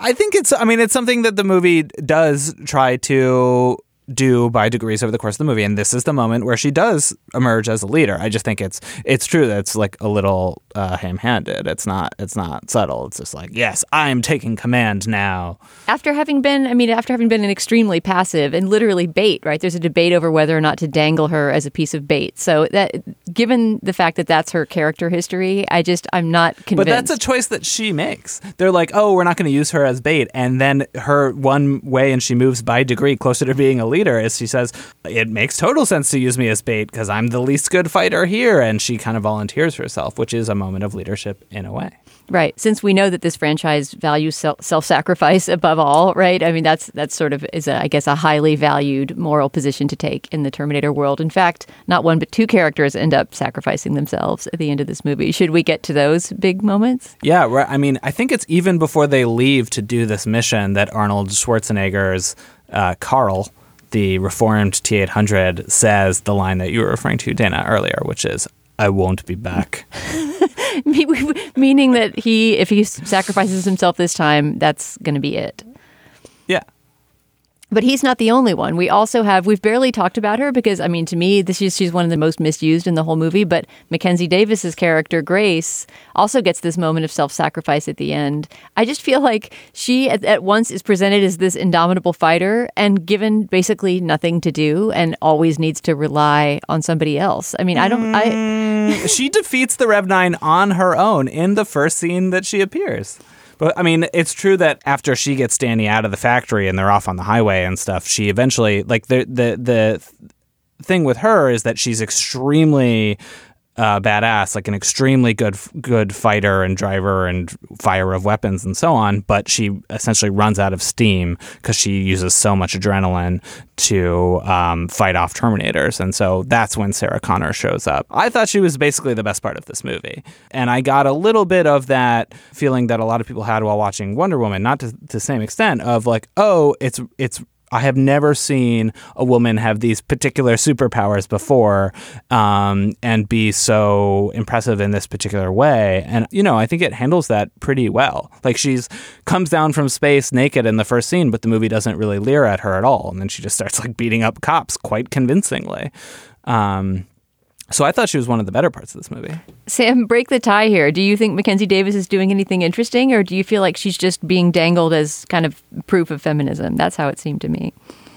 I think it's, I mean, it's something that the movie does try to do by degrees over the course of the movie, and this is the moment where she does emerge as a leader. I just think it's it's true that it's like a little uh, ham-handed. It's not it's not subtle. It's just like, yes, I'm taking command now. After having been, I mean, after having been an extremely passive and literally bait, right? There's a debate over whether or not to dangle her as a piece of bait. So that, given the fact that that's her character history, I just I'm not convinced. But that's a choice that she makes. They're like, oh, we're not going to use her as bait, and then her one way, and she moves by degree closer to being a leader, is she says, it makes total sense to use me as bait because I'm the least good fighter here. And she kind of volunteers herself, which is a moment of leadership in a way. Right. Since we know that this franchise values self- self-sacrifice above all, right? I mean, that's that's sort of is, a, I guess, a highly valued moral position to take in the Terminator world. In fact, not one but two characters end up sacrificing themselves at the end of this movie. Should we get to those big moments? Yeah. Right. I mean, I think it's even before they leave to do this mission that Arnold Schwarzenegger's uh, Carl, the reformed T eight hundred, says the line that you were referring to, Dana, earlier, which is, I won't be back. Meaning that he, if he sacrifices himself this time, that's going to be it. Yeah. But he's not the only one. We also have, we've barely talked about her because, I mean, to me, this is, she's one of the most misused in the whole movie. But Mackenzie Davis's character, Grace, also gets this moment of self-sacrifice at the end. I just feel like she at, at once is presented as this indomitable fighter and given basically nothing to do and always needs to rely on somebody else. I mean, I don't... I She defeats the Rev nine on her own in the first scene that she appears. But, I mean, it's true that after she gets Danny out of the factory and they're off on the highway and stuff, she eventually, like, the the the thing with her is that she's extremely uh, badass, like an extremely good good fighter and driver and fire of weapons and so on, but she essentially runs out of steam because she uses so much adrenaline to um, fight off Terminators. And so that's when Sarah Connor shows up. I thought she was basically the best part of this movie. And I got a little bit of that feeling that a lot of people had while watching Wonder Woman, not to the same extent, of like, oh, it's it's I have never seen a woman have these particular superpowers before um, and be so impressive in this particular way. And, you know, I think it handles that pretty well. Like, she's comes down from space naked in the first scene, but the movie doesn't really leer at her at all. And then she just starts, like, beating up cops quite convincingly. Um, so I thought she was one of the better parts of this movie. Sam, break the tie here. Do you think Mackenzie Davis is doing anything interesting, or do you feel like she's just being dangled as kind of proof of feminism? That's how it seemed to me.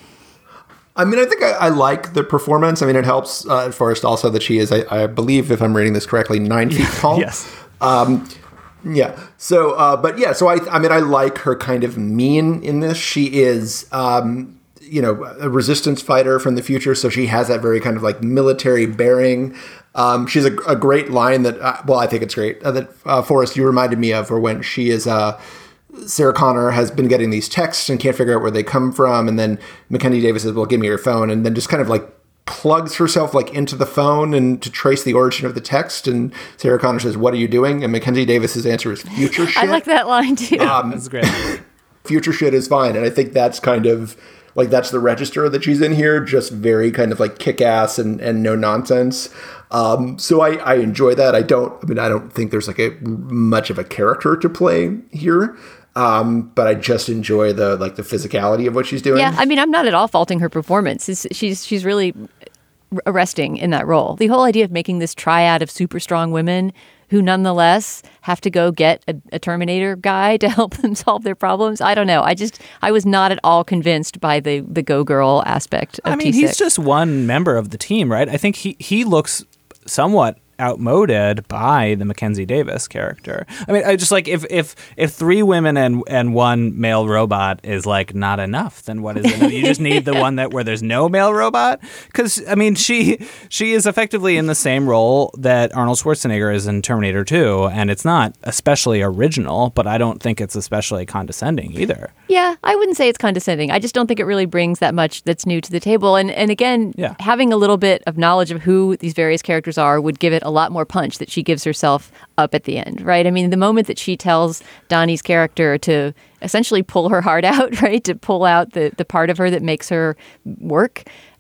I mean, I think I, I like the performance. I mean, it helps uh, at first also that she is, I, I believe, if I'm reading this correctly, nine feet tall. Yes. Um, yeah. So, uh, but yeah, so I, I mean, I like her kind of mean in this. She is, um, you know, a resistance fighter from the future. So she has that very kind of like military bearing. Um, she's a, a great line that, uh, well, I think it's great, uh, that uh, Forrest, you reminded me of, or when she is, uh, Sarah Connor has been getting these texts and can't figure out where they come from. And then Mackenzie Davis says, well, give me your phone. And then just kind of like plugs herself like into the phone and to trace the origin of the text. And Sarah Connor says, what are you doing? And Mackenzie Davis's answer is future shit. I like that line too. Um, That's great. Future shit is fine. And I think that's kind of like, that's the register that she's in here. Just very kind of like kick ass and, and no nonsense. Um, so I, I enjoy that. I don't, I mean, I don't think there's like a much of a character to play here. Um, but I just enjoy the like the physicality of what she's doing. Yeah, I mean, I'm not at all faulting her performance. It's, she's she's really arresting in that role. The whole idea of making this triad of super strong women who nonetheless have to go get a, a Terminator guy to help them solve their problems. I don't know. I just, I was not at all convinced by the, the go girl aspect of I mean, T six. He's just one member of the team, right? I think he, he looks somewhat outmoded by the Mackenzie Davis character. I mean, I just like if if if three women and and one male robot is like not enough, then what is it? You just need the one that where there's no male robot. Because I mean, she she is effectively in the same role that Arnold Schwarzenegger is in Terminator two, and it's not especially original, but I don't think it's especially condescending either. Yeah, I wouldn't say it's condescending. I just don't think it really brings that much that's new to the table. And and again, yeah. having a little bit of knowledge of who these various characters are would give it a lot more punch that she gives herself up at the end, right? I mean, the moment that she tells Donnie's character to essentially pull her heart out, right, to pull out the, the part of her that makes her work,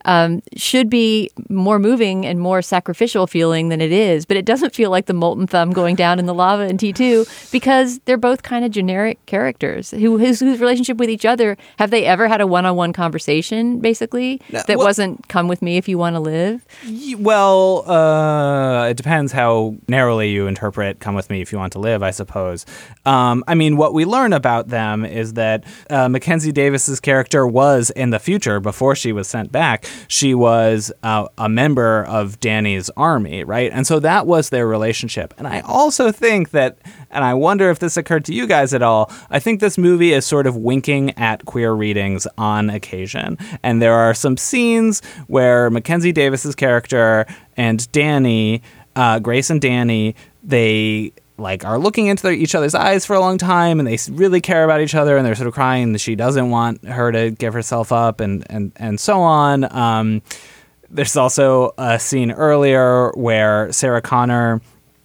um, should be more moving and more sacrificial feeling than it is. But it doesn't feel like the molten thumb going down in the lava in T two because they're both kind of generic characters who whose, whose relationship with each other. Have they ever had a one-on-one conversation, basically, No, that well- wasn't come with me if you want to live? Well, uh, it depends how narrowly you interpret "come with me if you want to live," I suppose. Um, I mean, what we learn about them is that uh, Mackenzie Davis's character was in the future, before she was sent back, she was uh, a member of Danny's army, right? And so that was their relationship. And I also think that, and I wonder if this occurred to you guys at all, I think this movie is sort of winking at queer readings on occasion. And there are some scenes where Mackenzie Davis's character and Danny, uh, Grace and Danny, they like are looking into their, each other's eyes for a long time, and they really care about each other, and they're sort of crying that she doesn't want her to give herself up, and and and so on. Um, there's also a scene earlier where Sarah Connor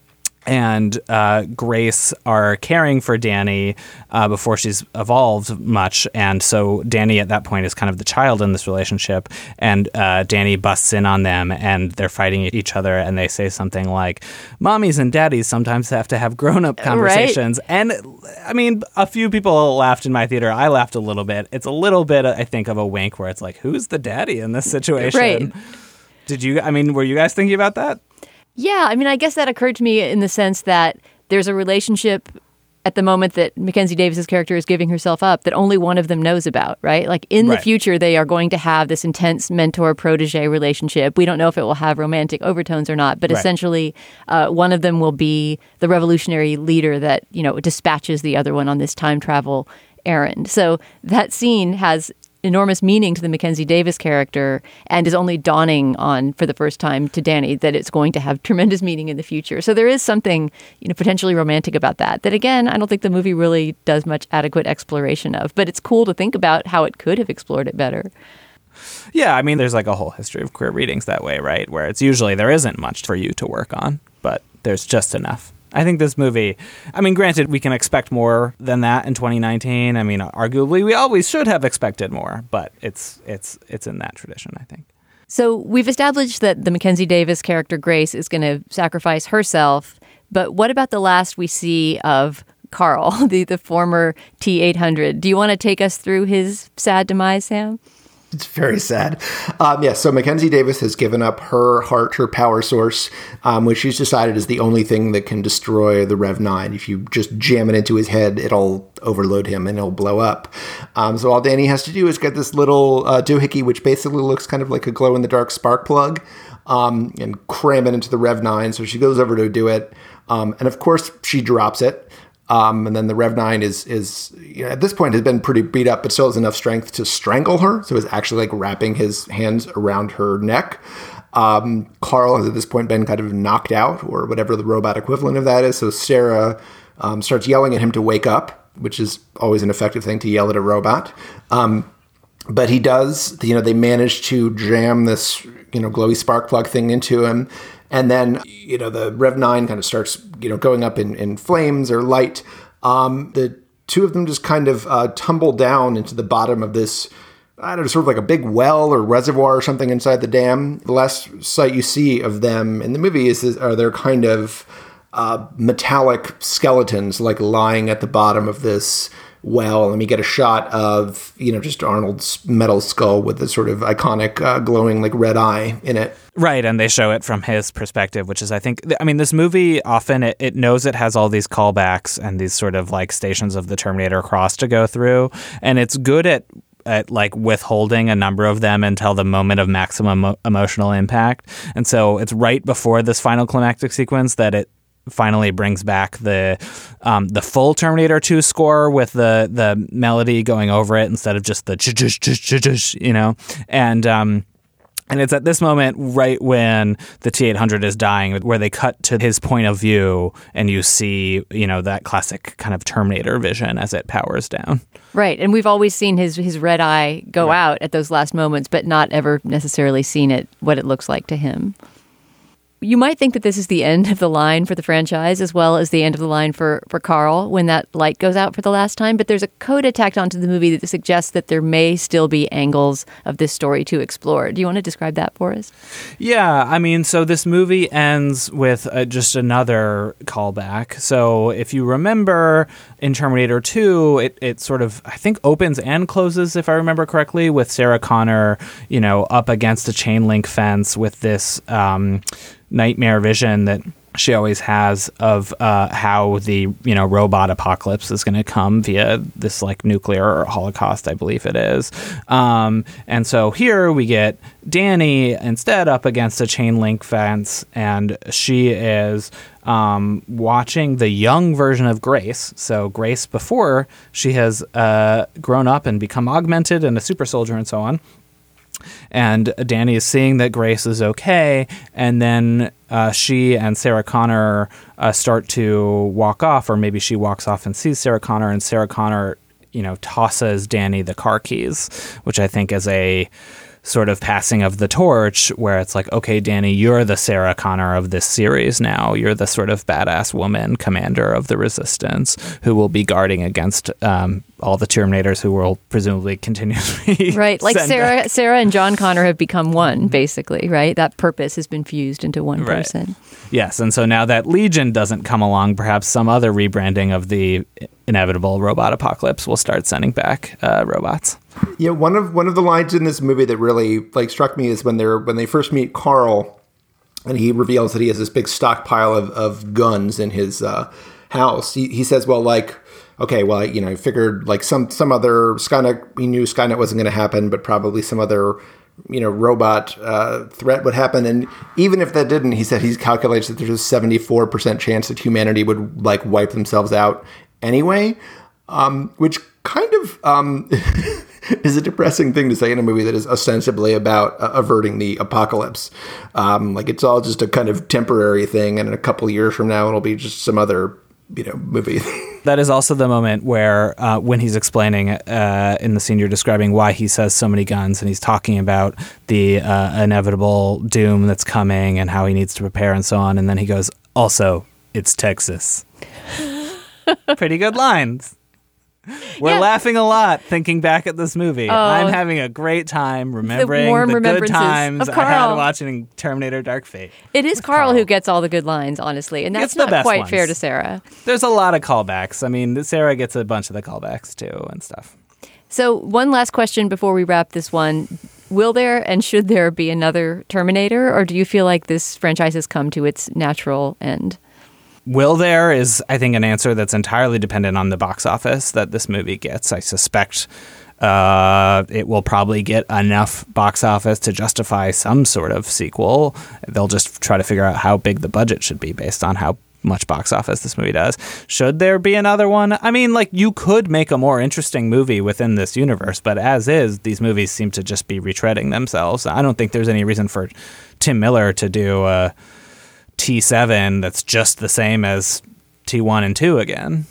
and uh, Grace are caring for Danny uh, before she's evolved much. And so Danny at that point is kind of the child in this relationship. And uh, Danny busts in on them and they're fighting each other. And they say something like, mommies and daddies sometimes have to have grown-up conversations. Right. And I mean, a few people laughed in my theater. I laughed a little bit. It's a little bit, I think, of a wink where it's like, who's the daddy in this situation? Right. Did you, I mean, were you guys thinking about that? Yeah, I mean, I guess that occurred to me in the sense that there's a relationship at the moment that Mackenzie Davis's character is giving herself up that only one of them knows about, right? Like in Right. the future, they are going to have this intense mentor-protege relationship. We don't know if it will have romantic overtones or not, but Right. essentially uh, one of them will be the revolutionary leader that, you know, dispatches the other one on this time travel errand. So that scene has enormous meaning to the Mackenzie Davis character and is only dawning on for the first time to Danny that it's going to have tremendous meaning in the future. So there is something, you know, potentially romantic about that, that again, I don't think the movie really does much adequate exploration of, but it's cool to think about how it could have explored it better. Yeah, I mean, there's like a whole history of queer readings that way, right? Where it's usually there isn't much for you to work on, but there's just enough. I think this movie, I mean, granted, we can expect more than that in twenty nineteen. I mean, arguably, we always should have expected more, but it's it's it's in that tradition, I think. So we've established that the Mackenzie Davis character, Grace, is going to sacrifice herself. But what about the last we see of Carl, the, the former T eight hundred? Do you want to take us through his sad demise, Sam? It's very sad. Um, yeah, so Mackenzie Davis has given up her heart, her power source, um, which she's decided is the only thing that can destroy the Rev nine. If you just jam it into his head, it'll overload him and he'll blow up. Um, so all Danny has to do is get this little uh, doohickey, which basically looks kind of like a glow-in-the-dark spark plug, um, and cram it into the Rev nine. So she goes over to do it. Um, and of course, she drops it. Um, and then the Rev nine is, is you know, at this point has been pretty beat up, but still has enough strength to strangle her. So it's actually like wrapping his hands around her neck. Um, Carl has at this point been kind of knocked out, or whatever the robot equivalent of that is. So Sarah um, starts yelling at him to wake up, which is always an effective thing to yell at a robot. Um, but he does, you know, they manage to jam this, you know, glowy spark plug thing into him. And then, you know, the Rev nine kind of starts, you know, going up in, in flames or light. Um, the two of them just kind of uh, tumble down into the bottom of this, I don't know, sort of like a big well or reservoir or something inside the dam. The last sight you see of them in the movie is, is are they're kind of uh, metallic skeletons, like lying at the bottom of this well, and we get a shot of, you know, just Arnold's metal skull with this sort of iconic uh, glowing like red eye in it. Right, and they show it from his perspective, which is, I think, I mean, this movie often, it, it knows it has all these callbacks and these sort of like stations of the Terminator cross to go through, and it's good at at like withholding a number of them until the moment of maximum emo- emotional impact. And so it's right before this final climactic sequence that it finally brings back the um, the full Terminator two score with the the melody going over it instead of just the ch-ch-ch-ch-ch, you know, and um, and it's at this moment right when the T eight hundred is dying where they cut to his point of view and you see, you know, that classic kind of Terminator vision as it powers down. Right, and we've always seen his his red eye go right out at those last moments, but not ever necessarily seen it what it looks like to him. You might think that this is the end of the line for the franchise as well as the end of the line for, for Carl when that light goes out for the last time. But there's a coda tacked onto the movie that suggests that there may still be angles of this story to explore. Do you want to describe that for us? Yeah, I mean, so this movie ends with uh, just another callback. So if you remember in Terminator two, it, it sort of, I think, opens and closes, if I remember correctly, with Sarah Connor, you know, up against a chain link fence with this um, nightmare vision that she always has of uh, how the, you know, robot apocalypse is going to come via this like nuclear holocaust, I believe it is. Um, and so here we get Danny instead up against a chain link fence, and she is um, watching the young version of Grace. So Grace before she has uh, grown up and become augmented and a super soldier and so on. And Danny is seeing that Grace is okay, and then uh, she and Sarah Connor uh, start to walk off, or maybe she walks off and sees Sarah Connor, and Sarah Connor, you know, tosses Danny the car keys, which I think is a sort of passing of the torch where it's like, okay, Danny, you're the Sarah Connor of this series now. You're the sort of badass woman commander of the Resistance who will be guarding against um, all the Terminators who will presumably continuously right. Like Sarah, back. Sarah and John Connor have become one, basically, right? That purpose has been fused into one right. person. Yes, and so now that Legion doesn't come along, perhaps some other rebranding of the inevitable robot apocalypse will start sending back uh, robots. Yeah, one of one of the lines in this movie that really like struck me is when they're when they first meet Carl, and he reveals that he has this big stockpile of, of guns in his uh, house. He, he says, "Well, like, okay, well, you know, I figured like some some other Skynet. He knew Skynet wasn't going to happen, but probably some other, you know, robot uh, threat would happen. And even if that didn't, he said he calculates that there's a seventy-four percent chance that humanity would like wipe themselves out anyway, um, which kind of um, is a depressing thing to say in a movie that is ostensibly about uh, averting the apocalypse. Um, like it's all just a kind of temporary thing, and in a couple of years from now, it'll be just some other, you know, movie. That is also the moment where, uh, when he's explaining uh, in the scene you're describing why he says so many guns, and he's talking about the uh, inevitable doom that's coming and how he needs to prepare and so on, and then he goes, also, it's Texas. Pretty good lines. We're yeah. laughing a lot thinking back at this movie. Oh, I'm having a great time remembering the, warm the good remembrances times of I had Carl. watching Terminator Dark Fate. It is Carl, Carl who gets all the good lines, honestly, and that's the not best quite ones. fair to Sarah. There's a lot of callbacks. I mean, Sarah gets a bunch of the callbacks too and stuff. So one last question before we wrap this one. Will there and should there be another Terminator, or do you feel like this franchise has come to its natural end? Will there is, I think, an answer that's entirely dependent on the box office that this movie gets. I suspect uh, it will probably get enough box office to justify some sort of sequel. They'll just try to figure out how big the budget should be based on how much box office this movie does. Should there be another one? I mean, like, you could make a more interesting movie within this universe, but as is, these movies seem to just be retreading themselves. I don't think there's any reason for Tim Miller to do a T seven that's just the same as T one and two again.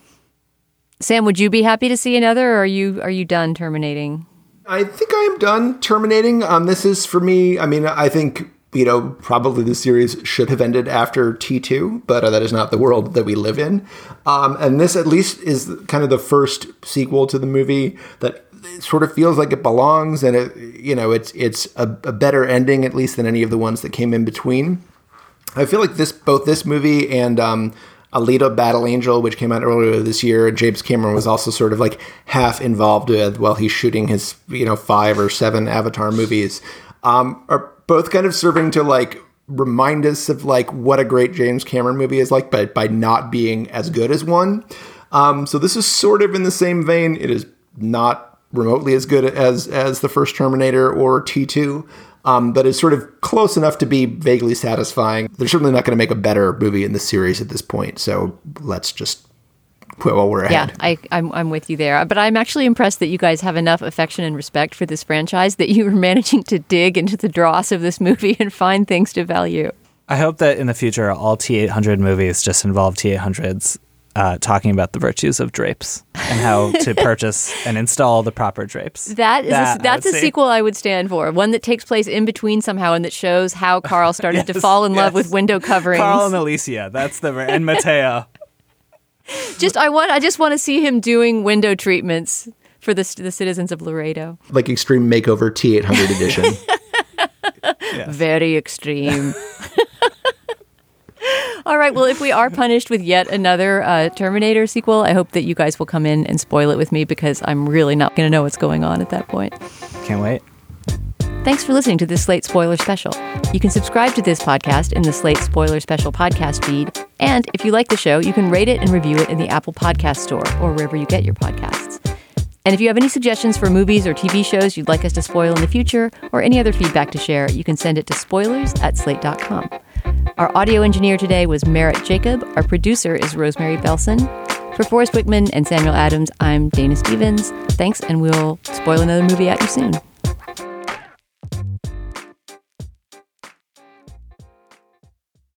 Sam, would you be happy to see another, or are you are you done terminating? I think I am done terminating. Um, this is for me. I mean, I think, you know, probably the series should have ended after T two, but uh, that is not the world that we live in. Um, and this at least is kind of the first sequel to the movie that sort of feels like it belongs, and it, you know, it's it's a, a better ending at least than any of the ones that came in between. I feel like this, both this movie and um, Alita: Battle Angel, which came out earlier this year, James Cameron was also sort of like half involved with while he's shooting his, you know, five or seven Avatar movies, um, are both kind of serving to like remind us of like what a great James Cameron movie is like, but by not being as good as one. Um, so this is sort of in the same vein. It is not remotely as good as as the first Terminator or T two. Um, but it's sort of close enough to be vaguely satisfying. They're certainly not going to make a better movie in the series at this point. So let's just quit while we're ahead. Yeah, I, I'm, I'm with you there. But I'm actually impressed that you guys have enough affection and respect for this franchise that you are managing to dig into the dross of this movie and find things to value. I hope that in the future, all T eight hundred movies just involve T eight hundreds uh, talking about the virtues of drapes and how to purchase and install the proper drapes. That is That a, that's I a would see. sequel I would stand for. One that takes place in between somehow and that shows how Carl started to Yes, fall in love yes. with window coverings. Carl and Alicia, that's the and Mateo. Just I want I just want to see him doing window treatments for the the citizens of Laredo. Like Extreme Makeover T eight hundred edition. Very extreme. All right. Well, if we are punished with yet another uh, Terminator sequel, I hope that you guys will come in and spoil it with me because I'm really not going to know what's going on at that point. Can't wait. Thanks for listening to this Slate Spoiler Special. You can subscribe to this podcast in the Slate Spoiler Special podcast feed. And if you like the show, you can rate it and review it in the Apple Podcast Store or wherever you get your podcasts. And if you have any suggestions for movies or T V shows you'd like us to spoil in the future or any other feedback to share, you can send it to spoilers at slate dot com. Our audio engineer today was Merritt Jacob. Our producer is Rosemary Belson. For Forrest Wickman and Samuel Adams, I'm Dana Stevens. Thanks, and we'll spoil another movie at you soon.